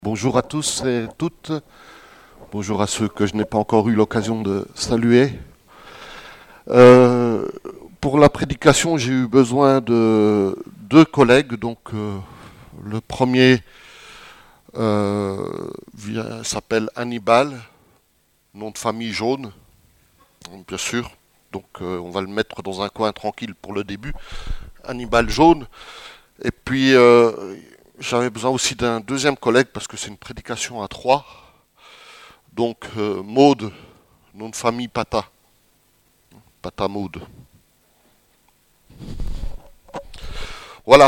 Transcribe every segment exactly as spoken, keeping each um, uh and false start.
Bonjour à tous et toutes. Bonjour à ceux que je n'ai pas encore eu l'occasion de saluer. Euh, pour la prédication, j'ai eu besoin de deux collègues. Donc, euh, le premier euh, vient- s'appelle Hannibal, nom de famille Jaune, bien sûr. Donc, euh, on va le mettre dans un coin tranquille pour le début. Hannibal Jaune. Et puis, euh, j'avais besoin aussi d'un deuxième collègue parce que c'est une prédication à trois. Donc, euh, Maude, nom de famille Pata. Pata Maude. Voilà.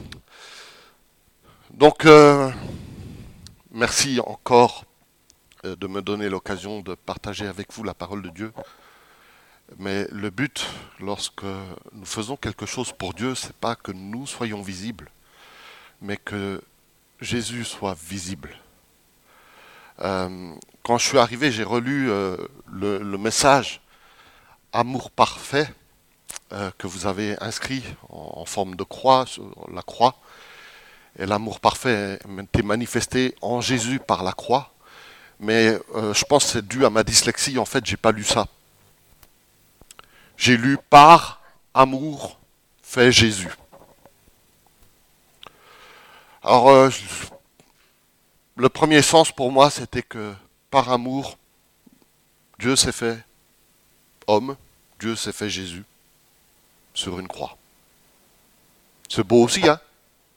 Donc, euh, merci encore euh, de me donner l'occasion de partager avec vous la parole de Dieu. Mais le but, lorsque nous faisons quelque chose pour Dieu, c'est pas que nous soyons visibles, mais que Jésus soit visible. Euh, quand je suis arrivé, j'ai relu euh, le, le message Amour parfait euh, que vous avez inscrit en, en forme de croix sur la croix. Et l'amour parfait était manifesté en Jésus par la croix. Mais euh, je pense que c'est dû à ma dyslexie. En fait, j'ai pas lu ça. J'ai lu par amour fait Jésus. Alors, euh, le premier sens pour moi, c'était que par amour, Dieu s'est fait homme, Dieu s'est fait Jésus sur une croix. C'est beau aussi, hein?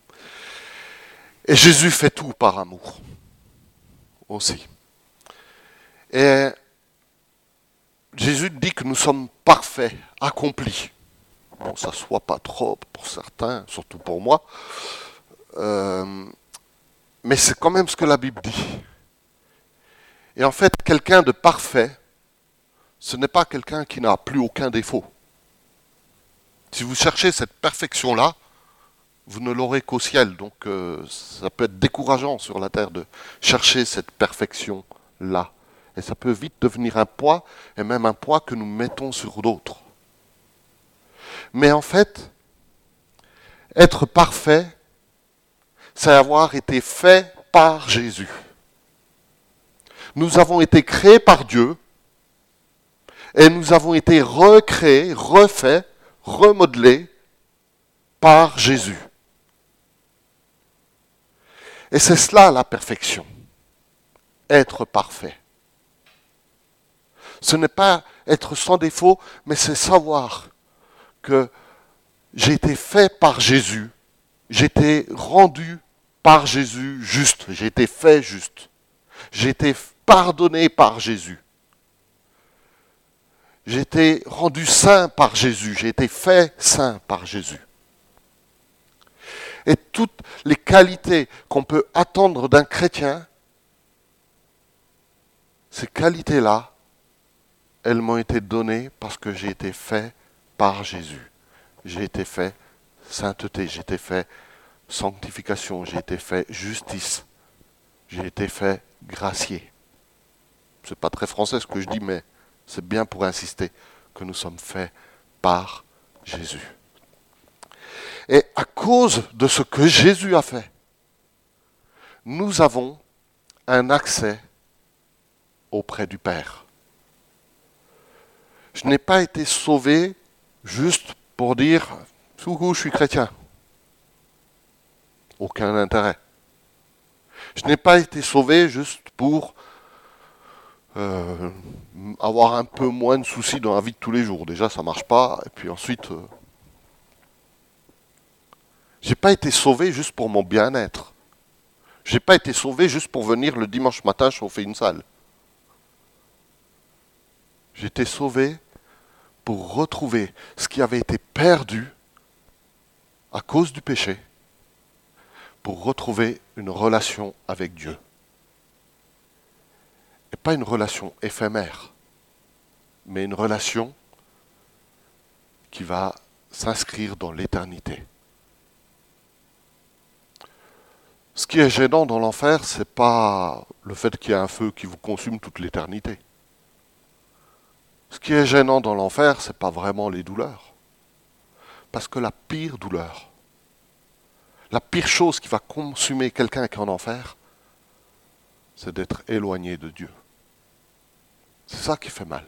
Et Jésus fait tout par amour aussi. Et Jésus dit que nous sommes parfaits, accomplis. Bon, ça ne soit pas trop pour certains, surtout pour moi. Euh, mais c'est quand même ce que la Bible dit. Et en fait, quelqu'un de parfait, ce n'est pas quelqu'un qui n'a plus aucun défaut. Si vous cherchez cette perfection-là, vous ne l'aurez qu'au ciel. Donc euh, ça peut être décourageant sur la terre de chercher cette perfection-là. Et ça peut vite devenir un poids, et même un poids que nous mettons sur d'autres. Mais en fait, être parfait, c'est avoir été fait par Jésus. Nous avons été créés par Dieu et nous avons été recréés, refaits, remodelés par Jésus. Et c'est cela la perfection, être parfait. Ce n'est pas être sans défaut, mais c'est savoir que j'ai été fait par Jésus, j'ai été rendu par Jésus juste, j'ai été fait juste, j'ai été pardonné par Jésus. J'ai été rendu saint par Jésus, j'ai été fait saint par Jésus. Et toutes les qualités qu'on peut attendre d'un chrétien, ces qualités-là, elles m'ont été données parce que j'ai été fait par Jésus. J'ai été fait sainteté, j'ai été fait sanctification, j'ai été fait justice, j'ai été fait gracier. C'est pas très français ce que je dis, mais c'est bien pour insister que nous sommes faits par Jésus. Et à cause de ce que Jésus a fait, nous avons un accès auprès du Père. Je n'ai pas été sauvé juste pour dire « Coucou, je suis chrétien ». Aucun intérêt. Je n'ai pas été sauvé juste pour euh, avoir un peu moins de soucis dans la vie de tous les jours. Déjà, ça ne marche pas. Et puis ensuite, euh, j'ai pas été sauvé juste pour mon bien-être. J'ai pas été sauvé juste pour venir le dimanche matin chauffer une salle. J'ai été sauvé pour retrouver ce qui avait été perdu à cause du péché, pour retrouver une relation avec Dieu. Et pas une relation éphémère, mais une relation qui va s'inscrire dans l'éternité. Ce qui est gênant dans l'enfer, c'est pas le fait qu'il y ait un feu qui vous consume toute l'éternité. Ce qui est gênant dans l'enfer, c'est pas vraiment les douleurs. Parce que la pire douleur, la pire chose qui va consumer quelqu'un qui est en enfer, c'est d'être éloigné de Dieu. C'est ça qui fait mal.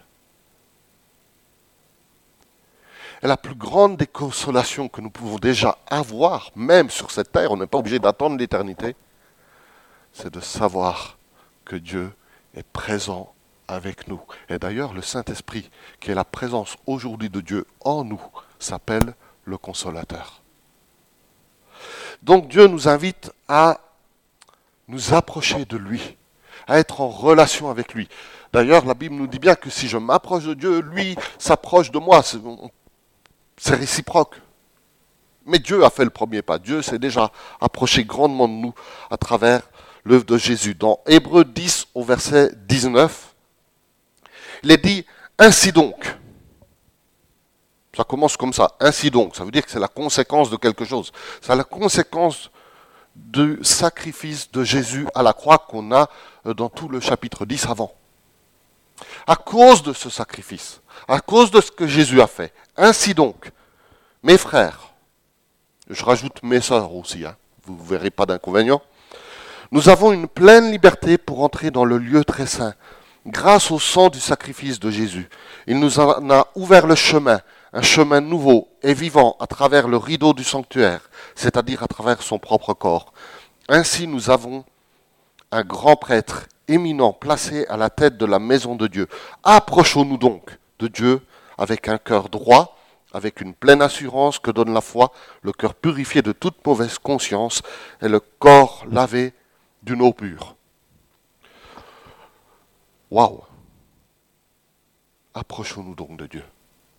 Et la plus grande des consolations que nous pouvons déjà avoir, même sur cette terre, on n'est pas obligé d'attendre l'éternité, c'est de savoir que Dieu est présent avec nous. Et d'ailleurs, le Saint-Esprit, qui est la présence aujourd'hui de Dieu en nous, s'appelle le Consolateur. Donc Dieu nous invite à nous approcher de lui, à être en relation avec lui. D'ailleurs, la Bible nous dit bien que si je m'approche de Dieu, lui s'approche de moi. C'est, c'est réciproque. Mais Dieu a fait le premier pas. Dieu s'est déjà approché grandement de nous à travers l'œuvre de Jésus. Dans Hébreux dix au verset dix-neuf, il est dit « Ainsi donc ». Ça commence comme ça, « Ainsi donc ». Ça veut dire que c'est la conséquence de quelque chose. C'est la conséquence du sacrifice de Jésus à la croix qu'on a dans tout le chapitre dix avant. À cause de ce sacrifice, à cause de ce que Jésus a fait, ainsi donc, mes frères, je rajoute mes sœurs aussi, hein, vous ne verrez pas d'inconvénient, nous avons une pleine liberté pour entrer dans le lieu très saint, grâce au sang du sacrifice de Jésus. Il nous en a ouvert le chemin, un chemin nouveau et vivant à travers le rideau du sanctuaire, c'est-à-dire à travers son propre corps. Ainsi nous avons un grand prêtre éminent placé à la tête de la maison de Dieu. Approchons-nous donc de Dieu avec un cœur droit, avec une pleine assurance que donne la foi, le cœur purifié de toute mauvaise conscience et le corps lavé d'une eau pure. Waouh! Approchons-nous donc de Dieu.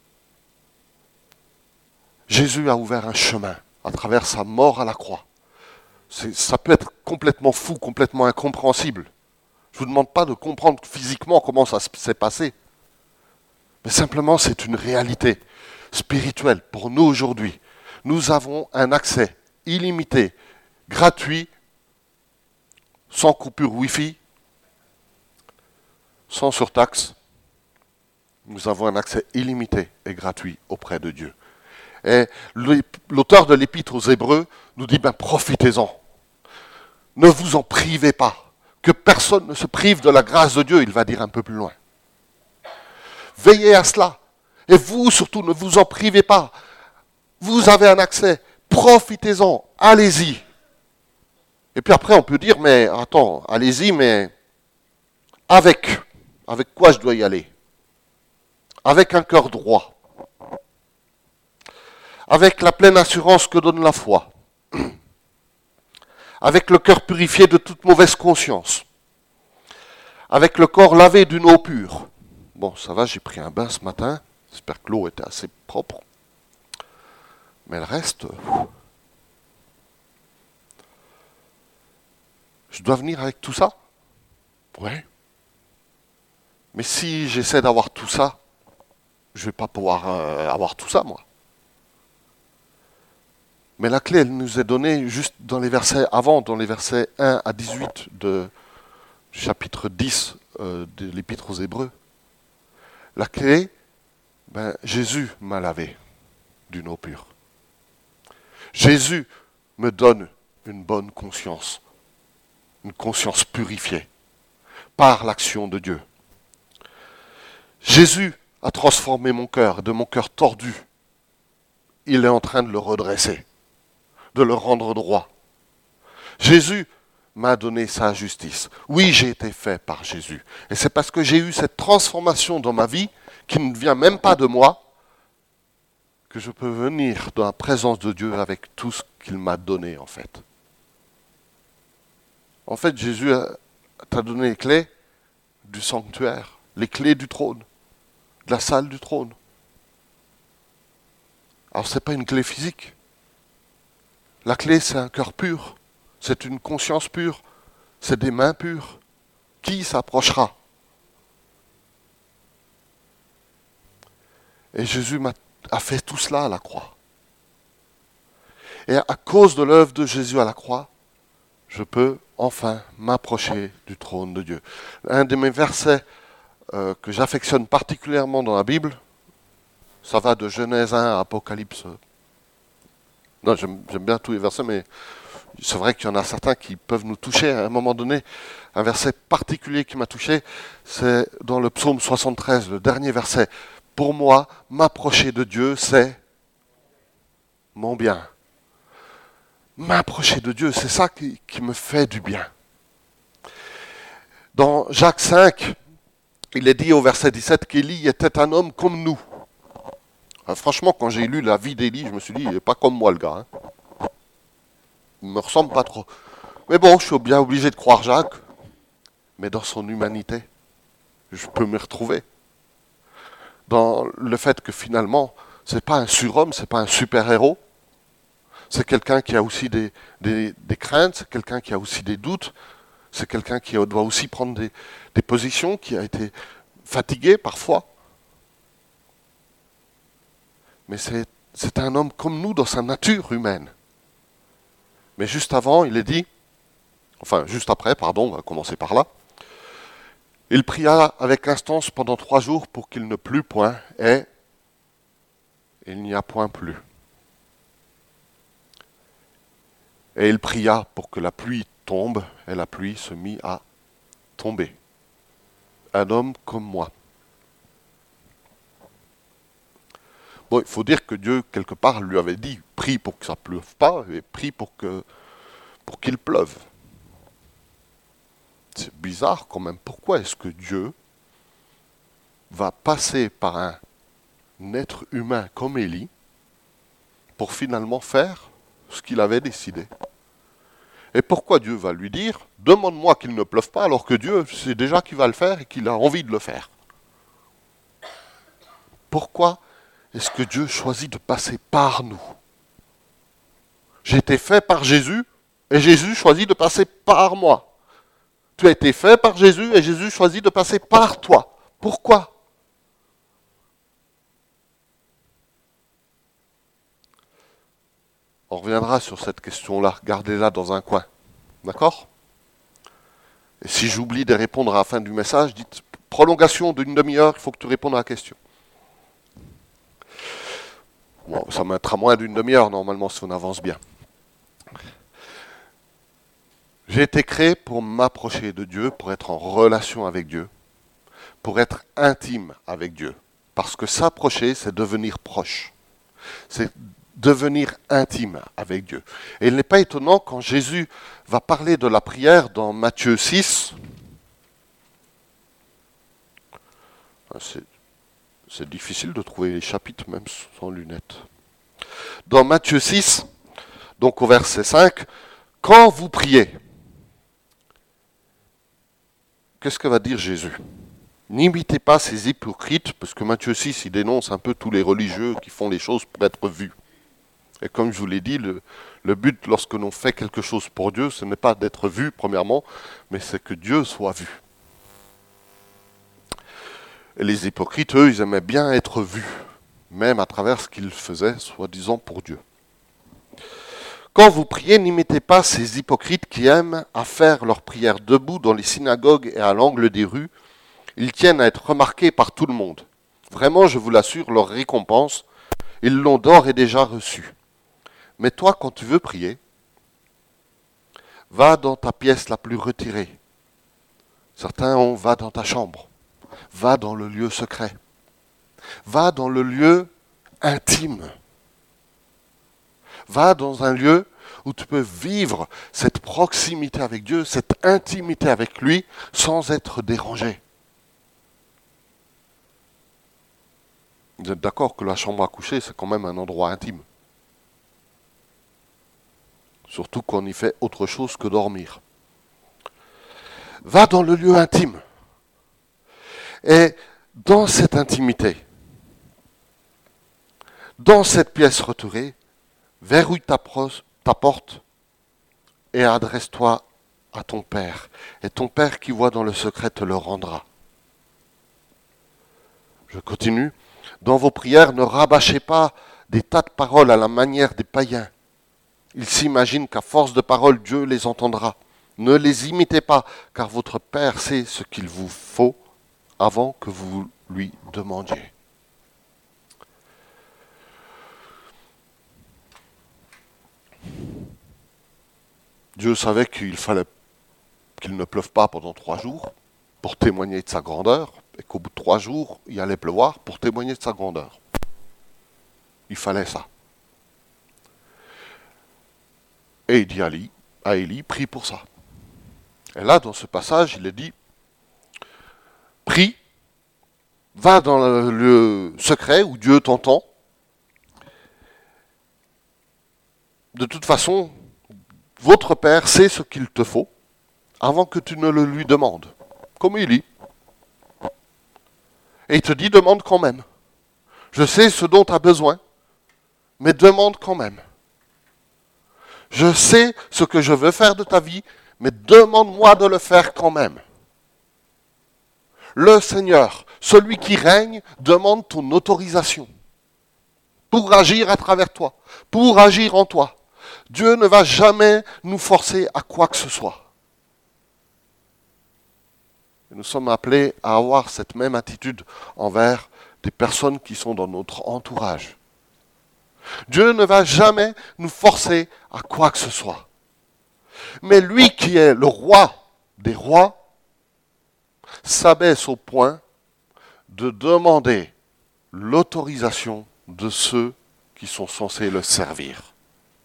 Jésus a ouvert un chemin à travers sa mort à la croix. C'est, ça peut être complètement fou, complètement incompréhensible. Je ne vous demande pas de comprendre physiquement comment ça s'est passé. Mais simplement, c'est une réalité spirituelle pour nous aujourd'hui. Nous avons un accès illimité, gratuit, sans coupure Wi-Fi, sans surtaxe. Nous avons un accès illimité et gratuit auprès de Dieu. Et l'auteur de l'Épître aux Hébreux nous dit, ben profitez-en. Ne vous en privez pas. Que personne ne se prive de la grâce de Dieu, il va dire un peu plus loin. Veillez à cela. Et vous, surtout, ne vous en privez pas. Vous avez un accès. Profitez-en. Allez-y. Et puis après, on peut dire, mais attends, allez-y, mais avec. Avec quoi je dois y aller? Avec un cœur droit. Avec la pleine assurance que donne la foi. Avec le cœur purifié de toute mauvaise conscience. Avec le corps lavé d'une eau pure. Bon, ça va, j'ai pris un bain ce matin. J'espère que l'eau était assez propre. Mais le reste... Je dois venir avec tout ça? Ouais. Mais si j'essaie d'avoir tout ça, je ne vais pas pouvoir euh, avoir tout ça, moi. Mais la clé, elle nous est donnée juste dans les versets avant, dans les versets un à dix-huit de chapitre dix euh, de l'Épître aux Hébreux. La clé, ben, Jésus m'a lavé d'une eau pure. Jésus me donne une bonne conscience, une conscience purifiée par l'action de Dieu. Jésus a transformé mon cœur, de mon cœur tordu. Il est en train de le redresser, de le rendre droit. Jésus m'a donné sa justice. Oui, j'ai été fait par Jésus. Et c'est parce que j'ai eu cette transformation dans ma vie, qui ne vient même pas de moi, que je peux venir dans la présence de Dieu avec tout ce qu'il m'a donné, en fait. En fait, Jésus t'a donné les clés du sanctuaire, les clés du trône, de la salle du trône. Alors, ce n'est pas une clé physique. La clé, c'est un cœur pur. C'est une conscience pure. C'est des mains pures. Qui s'approchera? Et Jésus m'a, a fait tout cela à la croix. Et à cause de l'œuvre de Jésus à la croix, je peux enfin m'approcher du trône de Dieu. Un de mes versets euh, que j'affectionne particulièrement dans la Bible, ça va de Genèse un à Apocalypse. Non, j'aime, j'aime bien tous les versets, mais C'est vrai qu'il y en a certains qui peuvent nous toucher. À un moment donné, un verset particulier qui m'a touché, c'est dans le psaume soixante-treize, le dernier verset. Pour moi, m'approcher de Dieu, c'est mon bien. M'approcher de Dieu, c'est ça qui, qui me fait du bien. Dans Jacques cinq, il est dit au verset dix-sept qu'Élie était un homme comme nous. Alors, franchement, quand j'ai lu la vie d'Élie, je me suis dit, il n'est pas comme moi le gars. Hein. Il ne me ressemble pas trop. Mais bon, je suis bien obligé de croire Jacques. Mais dans son humanité, je peux me retrouver. Dans le fait que finalement, ce n'est pas un surhomme, ce n'est pas un super-héros. C'est quelqu'un qui a aussi des, des, des craintes, c'est quelqu'un qui a aussi des doutes, c'est quelqu'un qui doit aussi prendre des, des positions, qui a été fatigué parfois. Mais c'est, c'est un homme comme nous dans sa nature humaine. Mais juste avant, il est dit, enfin juste après, pardon, on va commencer par là, il pria avec instance pendant trois jours pour qu'il ne plût point, et il n'y a point plu. Et il pria pour que la pluie tombe, et la pluie se mit à tomber. Un homme comme moi. Bon, il faut dire que Dieu, quelque part, lui avait dit, prie pour que ça ne pleuve pas, et prie pour, que, pour qu'il pleuve. C'est bizarre quand même. Pourquoi est-ce que Dieu va passer par un être humain comme Élie pour finalement faire ce qu'il avait décidé? Et pourquoi Dieu va lui dire, demande-moi qu'il ne pleuve pas, alors que Dieu sait déjà qu'il va le faire et qu'il a envie de le faire? Pourquoi est-ce que Dieu choisit de passer par nous? J'ai été fait par Jésus et Jésus choisit de passer par moi. Tu as été fait par Jésus et Jésus choisit de passer par toi. Pourquoi? On reviendra sur cette question-là. Gardez-la dans un coin. D'accord? Et si j'oublie de répondre à la fin du message, dites prolongation d'une demi-heure, il faut que tu répondes à la question. Bon, ça mettra moins d'une demi-heure normalement si on avance bien. J'ai été créé pour m'approcher de Dieu, pour être en relation avec Dieu, pour être intime avec Dieu. Parce que s'approcher, c'est devenir proche. C'est devenir intime avec Dieu. Et il n'est pas étonnant quand Jésus va parler de la prière dans Matthieu six. C'est, c'est difficile de trouver les chapitres même sans lunettes. Dans Matthieu six, donc au verset cinq, quand vous priez, qu'est-ce que va dire Jésus? N'imitez pas ces hypocrites, parce que Matthieu six, il dénonce un peu tous les religieux qui font les choses pour être vus. Et comme je vous l'ai dit, le, le but lorsque l'on fait quelque chose pour Dieu, ce n'est pas d'être vu, premièrement, mais c'est que Dieu soit vu. Et les hypocrites, eux, ils aimaient bien être vus, même à travers ce qu'ils faisaient, soi-disant pour Dieu. Quand vous priez, n'imitez pas ces hypocrites qui aiment à faire leurs prières debout dans les synagogues et à l'angle des rues. Ils tiennent à être remarqués par tout le monde. Vraiment, je vous l'assure, leur récompense, ils l'ont d'ores et déjà reçue. Mais toi, quand tu veux prier, va dans ta pièce la plus retirée. Certains ont, va dans ta chambre. Va dans le lieu secret. Va dans le lieu intime. Va dans un lieu où tu peux vivre cette proximité avec Dieu, cette intimité avec lui, sans être dérangé. Vous êtes d'accord que la chambre à coucher, c'est quand même un endroit intime. Surtout qu'on y fait autre chose que dormir. Va dans le lieu intime. Et dans cette intimité, dans cette pièce retirée, verrouille ta, ta porte et adresse-toi à ton Père. Et ton Père qui voit dans le secret te le rendra. Je continue. Dans vos prières, ne rabâchez pas des tas de paroles à la manière des païens. Ils s'imaginent qu'à force de paroles, Dieu les entendra. Ne les imitez pas, car votre Père sait ce qu'il vous faut avant que vous lui demandiez. Dieu savait qu'il fallait qu'il ne pleuve pas pendant trois jours pour témoigner de sa grandeur, et qu'au bout de trois jours, il allait pleuvoir pour témoigner de sa grandeur. Il fallait ça. Et il dit à Élie, à Élie, prie pour ça. Et là, dans ce passage, il est dit, prie, va dans le lieu secret où Dieu t'entend. De toute façon, votre Père sait ce qu'il te faut avant que tu ne le lui demandes. Comme Élie. Et il te dit, demande quand même. Je sais ce dont tu as besoin, mais demande quand même. Je sais ce que je veux faire de ta vie, mais demande-moi de le faire quand même. Le Seigneur, celui qui règne, demande ton autorisation pour agir à travers toi, pour agir en toi. Dieu ne va jamais nous forcer à quoi que ce soit. Et nous sommes appelés à avoir cette même attitude envers des personnes qui sont dans notre entourage. Dieu ne va jamais nous forcer à quoi que ce soit. Mais lui qui est le roi des rois s'abaisse au point de demander l'autorisation de ceux qui sont censés le servir.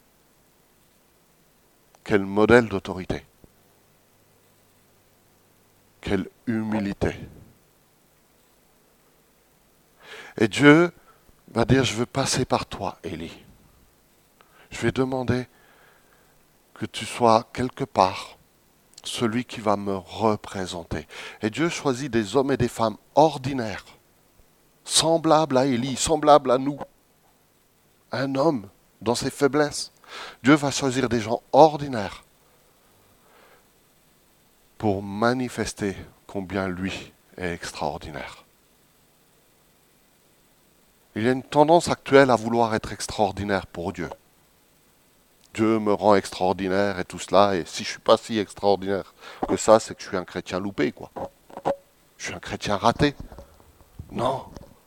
Quel modèle d'autorité! Quelle humilité! Et Dieu va dire, je veux passer par toi, Élie. Je vais demander que tu sois quelque part celui qui va me représenter. Et Dieu choisit des hommes et des femmes ordinaires, semblables à Élie, semblables à nous. Un homme dans ses faiblesses. Dieu va choisir des gens ordinaires pour manifester combien lui est extraordinaire. Il y a une tendance actuelle à vouloir être extraordinaire pour Dieu. Dieu me rend extraordinaire et tout cela, et si je ne suis pas si extraordinaire que ça, c'est que je suis un chrétien loupé, quoi. Je suis un chrétien raté. Non.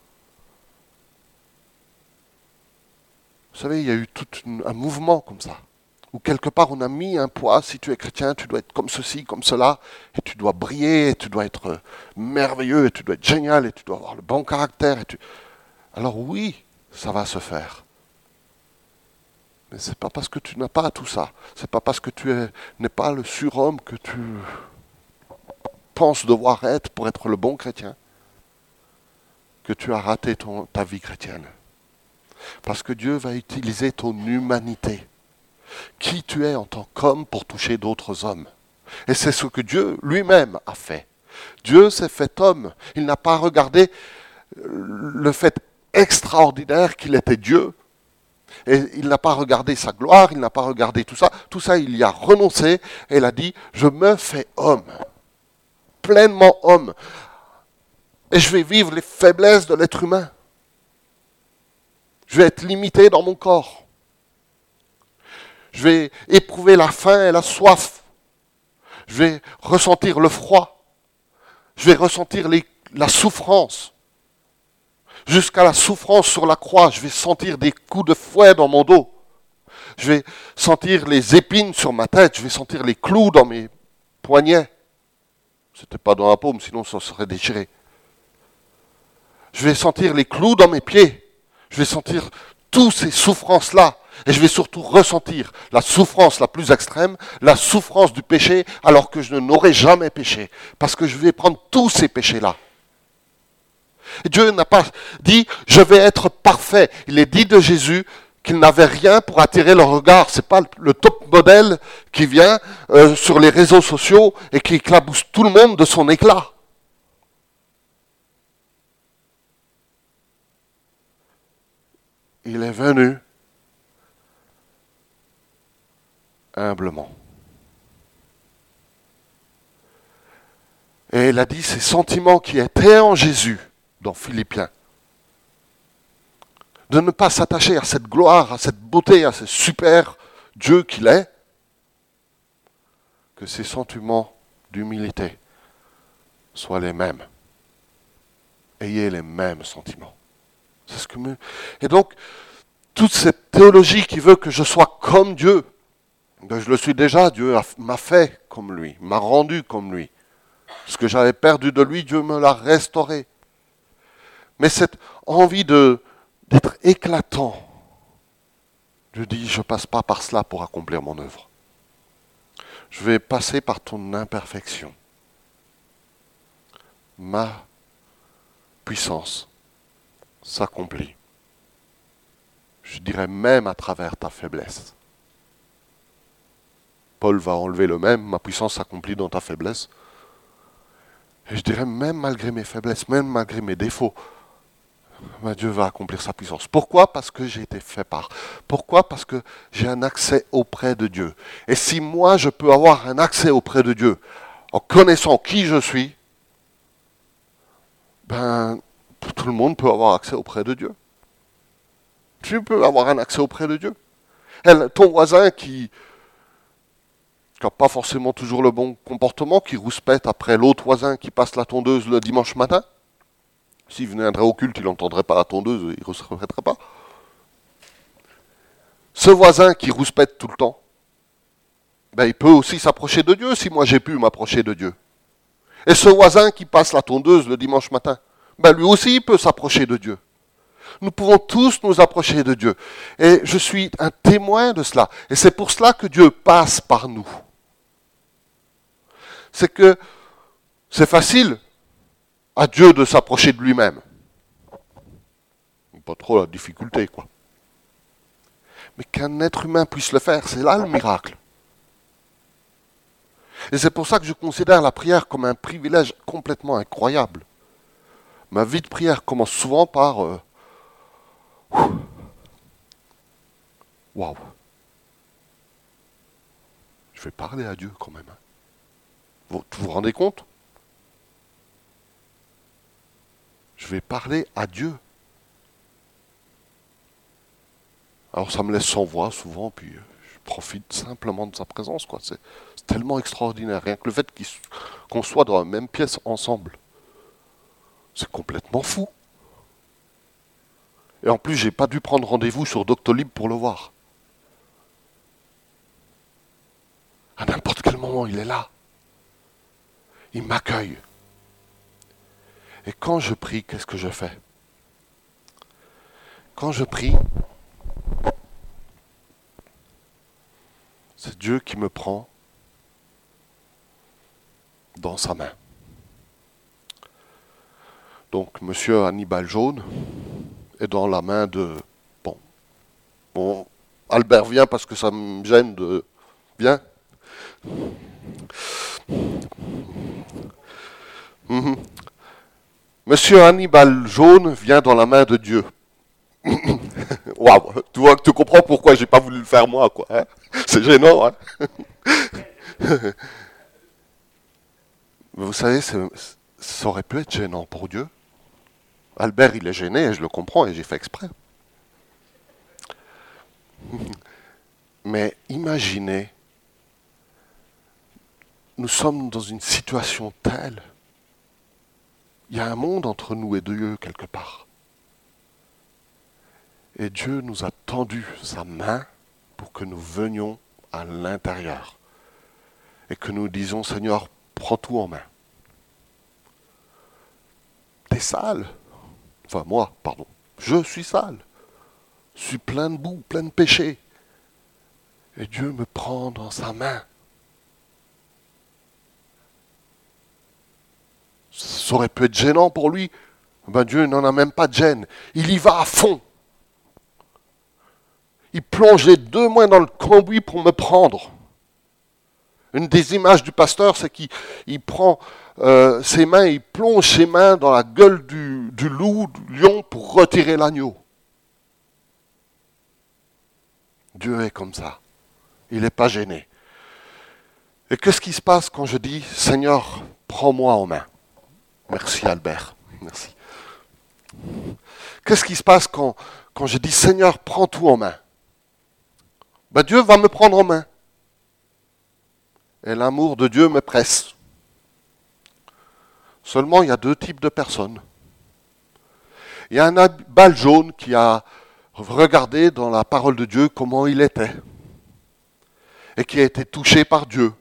Vous savez, il y a eu tout une, un mouvement comme ça, où quelque part on a mis un poids, si tu es chrétien, tu dois être comme ceci, comme cela, et tu dois briller, et tu dois être merveilleux, et tu dois être génial, et tu dois avoir le bon caractère, et tu... Alors oui, ça va se faire. Mais ce n'est pas parce que tu n'as pas tout ça, ce n'est pas parce que tu es, n'es pas le surhomme que tu penses devoir être pour être le bon chrétien, que tu as raté ton, ta vie chrétienne. Parce que Dieu va utiliser ton humanité, qui tu es en tant qu'homme pour toucher d'autres hommes. Et c'est ce que Dieu lui-même a fait. Dieu s'est fait homme. Il n'a pas regardé le fait extraordinaire qu'il était Dieu. Et il n'a pas regardé sa gloire, il n'a pas regardé tout ça. Tout ça, il y a renoncé et il a dit, je me fais homme, pleinement homme. Et je vais vivre les faiblesses de l'être humain. Je vais être limité dans mon corps. Je vais éprouver la faim et la soif. Je vais ressentir le froid. Je vais ressentir les, la souffrance. Jusqu'à la souffrance sur la croix, je vais sentir des coups de fouet dans mon dos. Je vais sentir les épines sur ma tête. Je vais sentir les clous dans mes poignets. C'était pas dans la paume, sinon ça serait déchiré. Je vais sentir les clous dans mes pieds. Je vais sentir toutes ces souffrances-là. Et je vais surtout ressentir la souffrance la plus extrême, la souffrance du péché, alors que je n'aurais jamais péché. Parce que je vais prendre tous ces péchés-là. Et Dieu n'a pas dit, je vais être parfait. Il est dit de Jésus qu'il n'avait rien pour attirer le regard. Ce n'est pas le top modèle qui vient euh, sur les réseaux sociaux et qui éclabousse tout le monde de son éclat. Il est venu humblement. Et il a dit ces sentiments qui étaient en Jésus, dans Philippiens, de ne pas s'attacher à cette gloire, à cette beauté, à ce super Dieu qu'il est, que ces sentiments d'humilité soient les mêmes. Ayez les mêmes sentiments. C'est ce que me... Et donc, toute cette théologie qui veut que je sois comme Dieu, Ben, je le suis déjà, Dieu a- m'a fait comme lui, m'a rendu comme lui. Ce que j'avais perdu de lui, Dieu me l'a restauré. Mais cette envie de, d'être éclatant, je dis, je ne passe pas par cela pour accomplir mon œuvre. Je vais passer par ton imperfection. Ma puissance s'accomplit. Je dirais même à travers ta faiblesse. Paul va enlever le même, ma puissance s'accomplit dans ta faiblesse. Et je dirais même malgré mes faiblesses, même malgré mes défauts, ben Dieu va accomplir sa puissance. Pourquoi? Parce que j'ai été fait par. Pourquoi? Parce que j'ai un accès auprès de Dieu. Et si moi je peux avoir un accès auprès de Dieu, en connaissant qui je suis, ben tout le monde peut avoir accès auprès de Dieu. Tu peux avoir un accès auprès de Dieu. Elle, ton voisin qui n'a pas forcément toujours le bon comportement, qui rouspète après l'autre voisin qui passe la tondeuse le dimanche matin, s'il viendrait au culte, il n'entendrait pas la tondeuse, il ne rouspèterait pas. Ce voisin qui rouspète tout le temps, ben, il peut aussi s'approcher de Dieu si moi j'ai pu m'approcher de Dieu. Et ce voisin qui passe la tondeuse le dimanche matin, ben, lui aussi il peut s'approcher de Dieu. Nous pouvons tous nous approcher de Dieu. Et je suis un témoin de cela. Et c'est pour cela que Dieu passe par nous. C'est que c'est facile à Dieu de s'approcher de lui-même. Pas trop la difficulté, quoi. Mais qu'un être humain puisse le faire, c'est là le miracle. Et c'est pour ça que je considère la prière comme un privilège complètement incroyable. Ma vie de prière commence souvent par... Euh, Waouh! Je vais parler à Dieu quand même. Vous vous, vous rendez compte? Je vais parler à Dieu. Alors ça me laisse sans voix souvent, puis je profite simplement de sa présence, quoi. C'est, c'est tellement extraordinaire. Rien que le fait qu'on soit dans la même pièce ensemble, c'est complètement fou. Et en plus, j'ai pas dû prendre rendez-vous sur Doctolib pour le voir. À n'importe quel moment, il est là. Il m'accueille. Et quand je prie, qu'est-ce que je fais? Quand je prie, c'est Dieu qui me prend dans sa main. Donc, monsieur Hannibal Jaune est dans la main de... Bon, bon Albert, viens parce que ça me gêne de... Viens. Mm-hmm. Monsieur Hannibal Jaune vient dans la main de Dieu. Waouh, tu vois, tu comprends pourquoi j'ai pas voulu le faire moi, quoi. Hein, c'est gênant, hein. Mais vous savez, c'est, ça aurait pu être gênant pour Dieu. Albert, il est gêné, et je le comprends, et j'ai fait exprès. Mais imaginez, nous sommes dans une situation telle, il y a un monde entre nous et Dieu quelque part. Et Dieu nous a tendu sa main pour que nous venions à l'intérieur. Et que nous disions, Seigneur, prends tout en main. T'es sale. Enfin, moi, pardon. Je suis sale. Je suis plein de boue, plein de péché. Et Dieu me prend dans sa main. Ça aurait pu être gênant pour lui. Ben, Dieu n'en a même pas de gêne. Il y va à fond. Il plonge les deux mains dans le cambouis pour me prendre. Une des images du pasteur, c'est qu'il il prend euh, ses mains, il plonge ses mains dans la gueule du, du loup, du lion, pour retirer l'agneau. Dieu est comme ça. Il n'est pas gêné. Et qu'est-ce qui se passe quand je dis, Seigneur, prends-moi en main? Merci Albert. Merci. Qu'est-ce qui se passe quand, quand je dis, Seigneur, prends tout en main? Ben, Dieu va me prendre en main. Et l'amour de Dieu me presse. Seulement, il y a deux types de personnes. Il y a un Hannibal Jaune qui a regardé dans la parole de Dieu comment il était. et qui a été touché par Dieu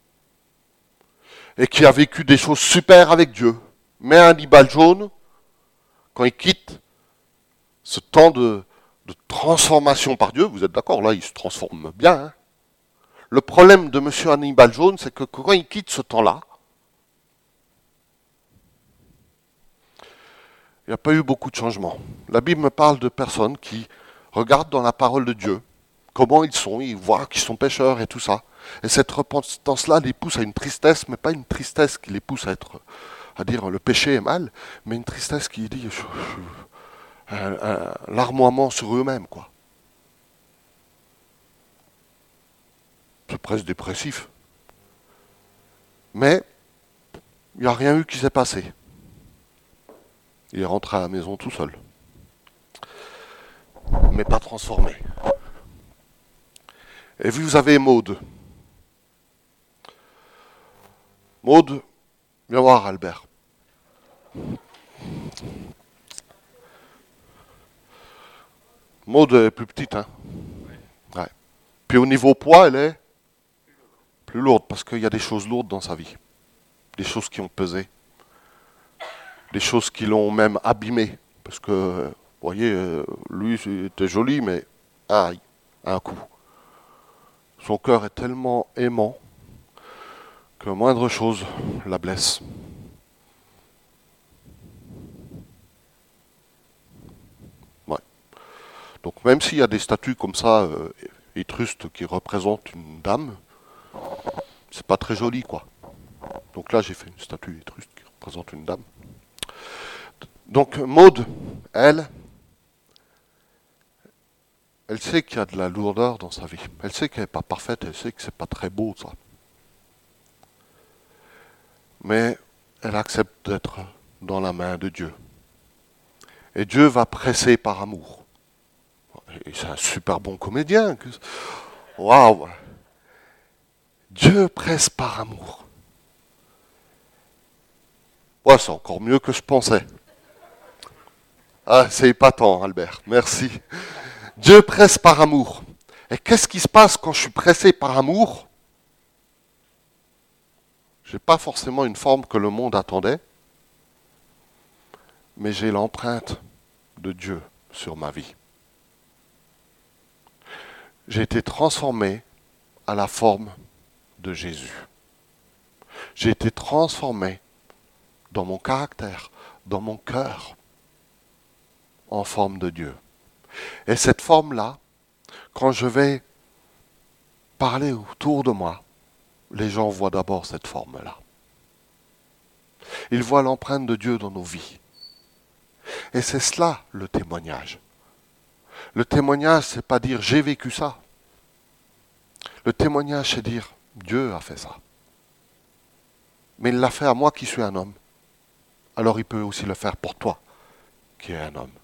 et qui a vécu des choses super avec Dieu. Mais Hannibal jaune, quand il quitte ce temps de, de transformation par Dieu, vous êtes d'accord, là il se transforme bien. Hein. Le problème de M. Hannibal jaune, c'est que quand il quitte ce temps-là, il n'y a pas eu beaucoup de changements. La Bible me parle de personnes qui regardent dans la parole de Dieu comment ils sont, ils voient qu'ils sont pécheurs et tout ça. Et cette repentance-là les pousse à une tristesse, mais pas une tristesse qui les pousse à être, à dire le péché est mal, mais une tristesse qui dit je, je, un, un larmoiement sur eux-mêmes, quoi. C'est presque dépressif. Mais il n'y a rien eu qui s'est passé. Il est rentré à la maison tout seul. Mais pas transformé. Et vous avez Maude. Maude, viens voir Albert. Maude est plus petite, hein. Ouais. Puis au niveau poids, elle est plus lourde, parce qu'il y a des choses lourdes dans sa vie. Des choses qui ont pesé. Des choses qui l'ont même abîmé. Parce que, vous voyez, lui, c'était joli, mais aïe, un coup. Son cœur est tellement aimant que moindre chose la blesse. Ouais. Donc même s'il y a des statues comme ça, euh, étrusques, qui représentent une dame, c'est pas très joli, quoi. Donc là, j'ai fait une statue étrusque qui représente une dame. Donc Maude, elle, elle sait qu'il y a de la lourdeur dans sa vie. Elle sait qu'elle n'est pas parfaite, elle sait que c'est pas très beau, ça. Mais elle accepte d'être dans la main de Dieu. Et Dieu va presser par amour. Et c'est un super bon comédien. Waouh! Dieu presse par amour. Ouais, c'est encore mieux que je pensais. Ah, c'est épatant, Albert. Merci. Dieu presse par amour. Et qu'est-ce qui se passe quand je suis pressé par amour? Je n'ai pas forcément une forme que le monde attendait, mais j'ai l'empreinte de Dieu sur ma vie. J'ai été transformé à la forme de Jésus. J'ai été transformé dans mon caractère, dans mon cœur, en forme de Dieu. Et cette forme-là, quand je vais parler autour de moi, les gens voient d'abord cette forme-là. Ils voient l'empreinte de Dieu dans nos vies. Et c'est cela le témoignage. Le témoignage, c'est pas dire j'ai vécu ça. Le témoignage, c'est dire Dieu a fait ça. Mais il l'a fait à moi qui suis un homme. Alors il peut aussi le faire pour toi qui es un homme.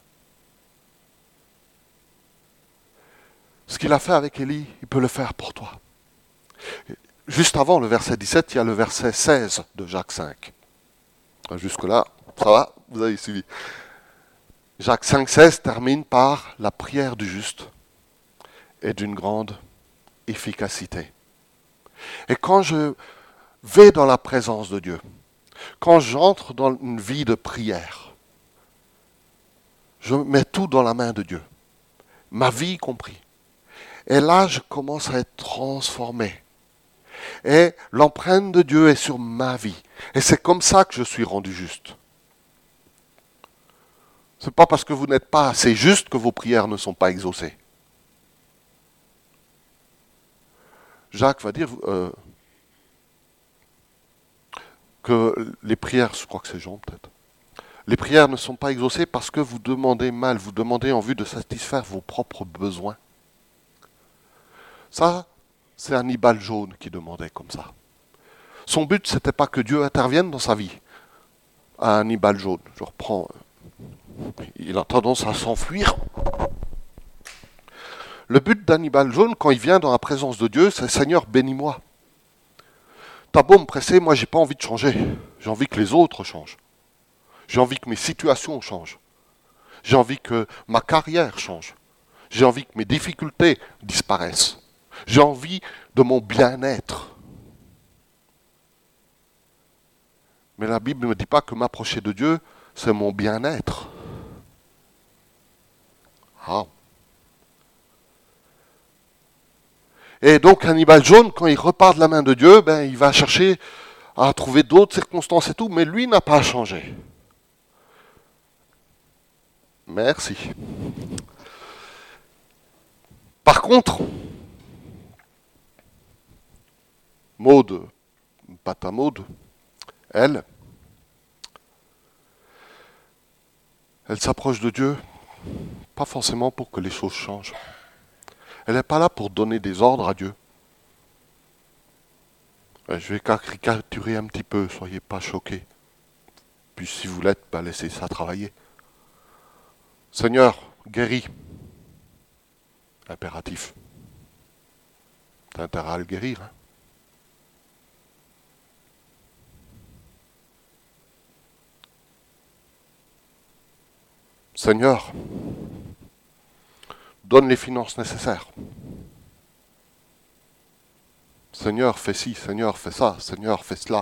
Ce qu'il a fait avec Élie, il peut le faire pour toi. Juste avant le verset dix-sept, il y a le verset seize de Jacques cinq. Jusque-là, ça va, vous avez suivi. Jacques cinq, seize termine par la prière du juste est d'une grande efficacité. Et quand je vais dans la présence de Dieu, quand j'entre dans une vie de prière, je mets tout dans la main de Dieu, ma vie y compris. Et là, je commence à être transformé. Et l'empreinte de Dieu est sur ma vie. Et c'est comme ça que je suis rendu juste. Ce n'est pas parce que vous n'êtes pas assez juste que vos prières ne sont pas exaucées. Jacques va dire euh, que les prières, je crois que c'est Jean peut-être, les prières ne sont pas exaucées parce que vous demandez mal, vous demandez en vue de satisfaire vos propres besoins. Ça, c'est Hannibal jaune qui demandait comme ça. Son but, ce n'était pas que Dieu intervienne dans sa vie. À Hannibal jaune, je reprends, il a tendance à s'enfuir. Le but d'Hannibal jaune, quand il vient dans la présence de Dieu, c'est « Seigneur, bénis-moi ». T'as beau me presser, moi j'ai pas envie de changer. J'ai envie que les autres changent. J'ai envie que mes situations changent. J'ai envie que ma carrière change. J'ai envie que mes difficultés disparaissent. J'ai envie de mon bien-être. Mais la Bible ne me dit pas que m'approcher de Dieu, c'est mon bien-être. Ah. Et donc Hannibal Jaune, quand il repart de la main de Dieu, ben, il va chercher à trouver d'autres circonstances et tout, mais lui n'a pas changé. Merci. Par contre, Maude, pas ta Maude, elle, elle s'approche de Dieu, pas forcément pour que les choses changent. Elle n'est pas là pour donner des ordres à Dieu. Je vais caricaturer un petit peu, soyez pas choqués. Puis si vous l'êtes, bah laissez ça travailler. Seigneur, guéris. Impératif. T'as intérêt à le guérir. Hein. Seigneur, donne les finances nécessaires. Seigneur, fais ci, Seigneur, fais ça, Seigneur, fais cela.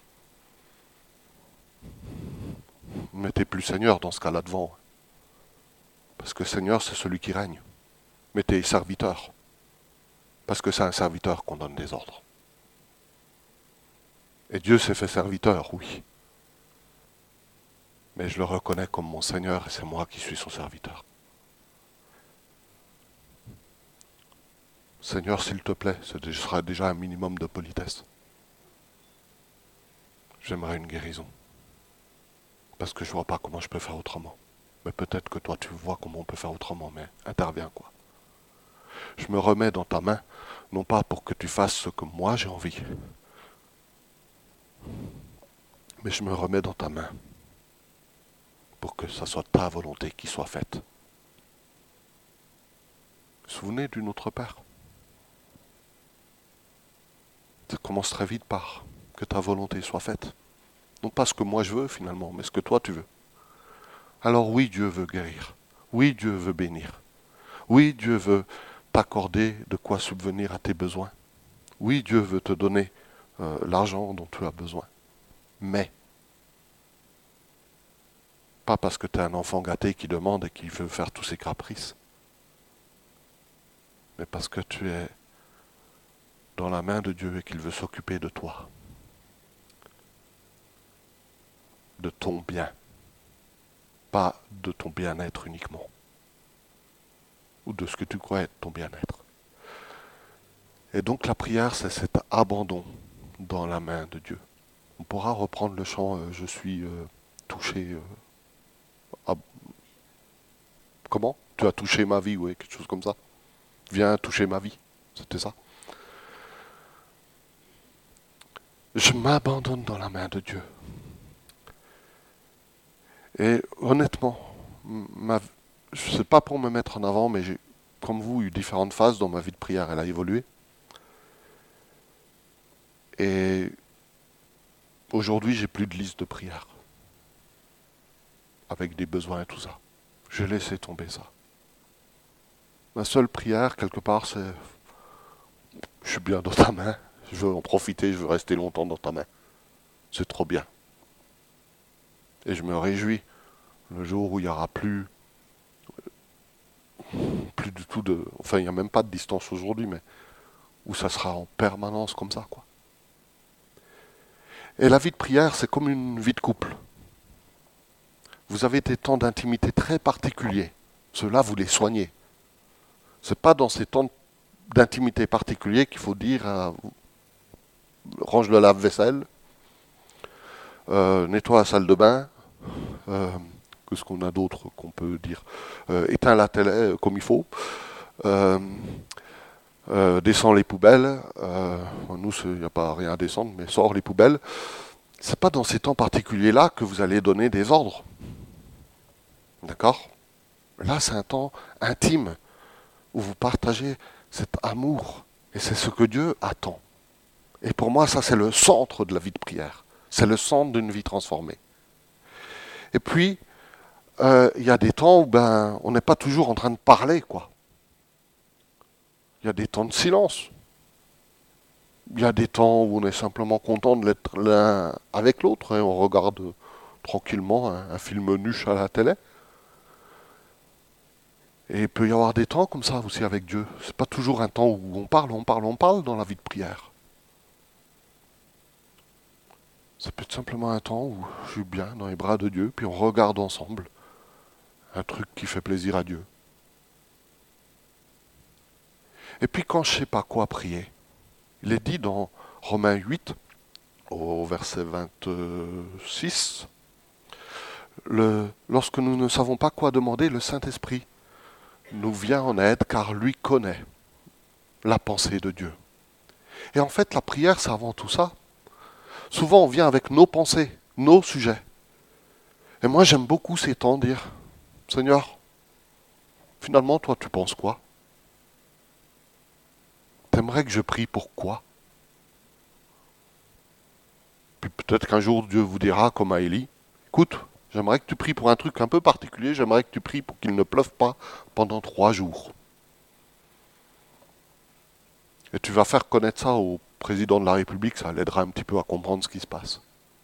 Ne mettez plus Seigneur dans ce cas-là devant. Parce que Seigneur, c'est celui qui règne. Mettez serviteur. Parce que c'est un serviteur qu'on donne des ordres. Et Dieu s'est fait serviteur, oui. Mais je le reconnais comme mon Seigneur et c'est moi qui suis son serviteur. Seigneur, s'il te plaît, ce sera déjà un minimum de politesse. J'aimerais une guérison. Parce que je ne vois pas comment je peux faire autrement. Mais peut-être que toi, tu vois comment on peut faire autrement, mais interviens, quoi. Je me remets dans ta main, non pas pour que tu fasses ce que moi j'ai envie, mais je me remets dans ta main pour que ça soit ta volonté qui soit faite. Vous vous souvenez du Notre Père? Ça commence très vite par que ta volonté soit faite. Non pas ce que moi je veux finalement, mais ce que toi tu veux. Alors oui, Dieu veut guérir. Oui, Dieu veut bénir. Oui, Dieu veut t'accorder de quoi subvenir à tes besoins. Oui, Dieu veut te donner euh, l'argent dont tu as besoin. Mais, pas parce que tu es un enfant gâté qui demande et qui veut faire tous ses caprices, mais parce que tu es dans la main de Dieu et qu'il veut s'occuper de toi, de ton bien, pas de ton bien-être uniquement, ou de ce que tu crois être ton bien-être. Et donc la prière, c'est cet abandon dans la main de Dieu. On pourra reprendre le chant euh, « Je suis euh, touché euh, ». À... Comment? Tu as touché ma vie, oui, quelque chose comme ça. Viens toucher ma vie, c'était ça. Je m'abandonne dans la main de Dieu. Et honnêtement, ma... je ne sais pas pour me mettre en avant, mais j'ai, comme vous, eu différentes phases dans ma vie de prière. Elle a évolué. Et aujourd'hui, j'ai plus de liste de prières. Avec des besoins et tout ça. J'ai laissé tomber ça. Ma seule prière, quelque part, c'est je suis bien dans ta main. Je veux en profiter, je veux rester longtemps dans ta main. C'est trop bien. Et je me réjouis le jour où il n'y aura plus, plus du tout de... Enfin, il n'y a même pas de distance aujourd'hui, mais où ça sera en permanence comme ça, quoi. Et la vie de prière, c'est comme une vie de couple. Vous avez des temps d'intimité très particuliers. Ceux-là, vous les soignez. Ce n'est pas dans ces temps d'intimité particuliers qu'il faut dire euh, range le lave-vaisselle, euh, nettoie la salle de bain, euh, qu'est-ce qu'on a d'autre qu'on peut dire, euh, éteins la télé euh, comme il faut, euh, euh, descends les poubelles, euh, nous il n'y a pas rien à descendre, mais sors les poubelles. C'est pas dans ces temps particuliers-là que vous allez donner des ordres. D'accord? Là, c'est un temps intime où vous partagez cet amour. Et c'est ce que Dieu attend. Et pour moi, ça, c'est le centre de la vie de prière. C'est le centre d'une vie transformée. Et puis, euh, il y a des temps où ben, on n'est pas toujours en train de parler, quoi. Il y a des temps de silence. Il y a des temps où on est simplement content d'être l'un avec l'autre et on regarde tranquillement un, un film nuche à la télé. Et il peut y avoir des temps comme ça aussi avec Dieu. C'est pas toujours un temps où on parle, on parle, on parle dans la vie de prière. Ça peut être simplement un temps où je suis bien dans les bras de Dieu, puis on regarde ensemble un truc qui fait plaisir à Dieu. Et puis quand je ne sais pas quoi prier, il est dit dans Romains huit, au verset vingt-six, le, lorsque nous ne savons pas quoi demander, le Saint-Esprit nous vient en aide car lui connaît la pensée de Dieu. Et en fait, la prière, c'est avant tout ça. Souvent, on vient avec nos pensées, nos sujets. Et moi, j'aime beaucoup ces temps dire, Seigneur, finalement, toi, tu penses quoi? T'aimerais que je prie pour quoi? Puis peut-être qu'un jour, Dieu vous dira, comme à Élie, écoute, j'aimerais que tu pries pour un truc un peu particulier, j'aimerais que tu pries pour qu'il ne pleuve pas pendant trois jours. Et tu vas faire connaître ça au président de la République, ça l'aidera un petit peu à comprendre ce qui se passe.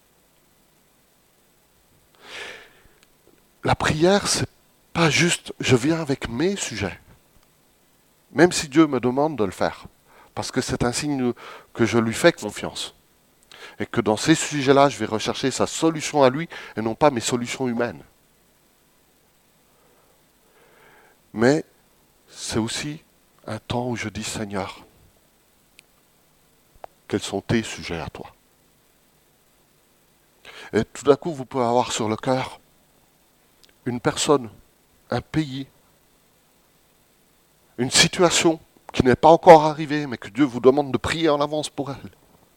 La prière, c'est pas juste je viens avec mes sujets, même si Dieu me demande de le faire, parce que c'est un signe que je lui fais confiance. Et que dans ces sujets-là, je vais rechercher sa solution à lui et non pas mes solutions humaines. Mais c'est aussi un temps où je dis, Seigneur, quels sont tes sujets à toi? Et tout d'un coup, vous pouvez avoir sur le cœur une personne, un pays, une situation qui n'est pas encore arrivée, mais que Dieu vous demande de prier en avance pour elle.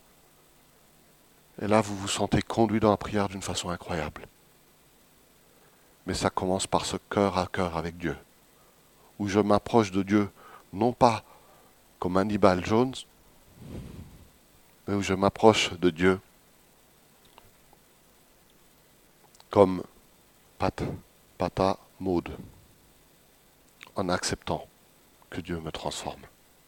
Et là, vous vous sentez conduit dans la prière d'une façon incroyable. Mais ça commence par ce cœur à cœur avec Dieu, où je m'approche de Dieu, non pas comme Hannibal Jones, mais où je m'approche de Dieu comme Pat, Pata Maud, en acceptant que Dieu me transforme.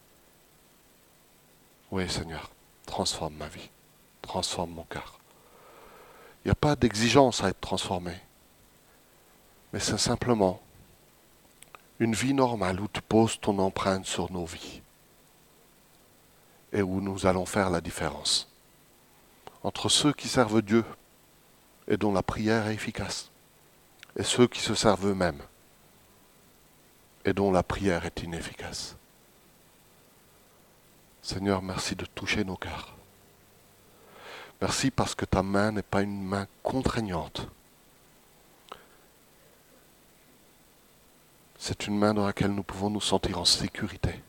Oui, Seigneur, transforme ma vie, transforme mon cœur. Il n'y a pas d'exigence à être transformé, mais c'est simplement une vie normale où tu poses ton empreinte sur nos vies et où nous allons faire la différence entre ceux qui servent Dieu et dont la prière est efficace et ceux qui se servent eux-mêmes et dont la prière est inefficace. Seigneur, merci de toucher nos cœurs. Merci parce que ta main n'est pas une main contraignante. C'est une main dans laquelle nous pouvons nous sentir en sécurité.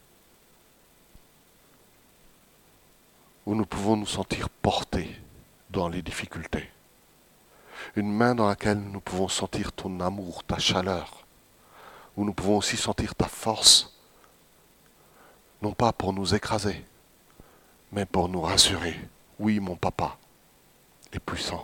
Où nous pouvons nous sentir portés dans les difficultés. Une main dans laquelle nous pouvons sentir ton amour, ta chaleur. Où nous pouvons aussi sentir ta force. Non pas pour nous écraser, mais pour nous rassurer. Oui, mon papa est puissant.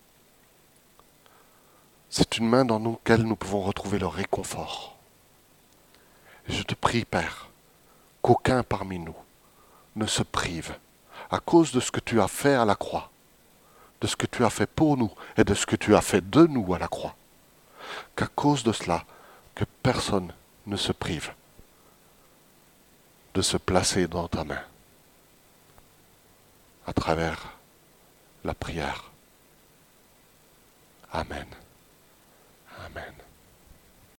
C'est une main dans laquelle nous pouvons retrouver le réconfort. Et je te prie, Père, qu'aucun parmi nous ne se prive à cause de ce que tu as fait à la croix, de ce que tu as fait pour nous et de ce que tu as fait de nous à la croix. Qu'à cause de cela, que personne ne se prive de se placer dans ta main à travers la prière. Amen.